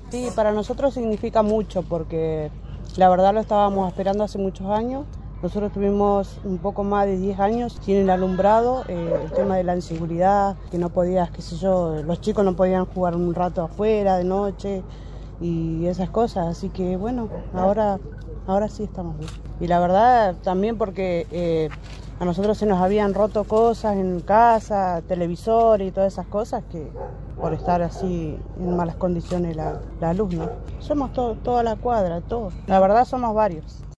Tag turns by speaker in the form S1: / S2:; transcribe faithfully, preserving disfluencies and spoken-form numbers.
S1: Sí, para nosotros significa mucho porque la verdad lo estábamos esperando hace muchos años. Nosotros tuvimos un poco más de diez años sin el alumbrado, eh, el tema de la inseguridad, que no podías, qué sé yo, los chicos no podían jugar un rato afuera de noche y esas cosas. Así que bueno, ahora, ahora sí estamos bien. Y la verdad también porque eh, a nosotros se nos habían roto cosas en casa, televisor y todas esas cosas que por estar así en malas condiciones la, la luz, ¿no? Somos to- toda la cuadra, todos. La verdad somos varios.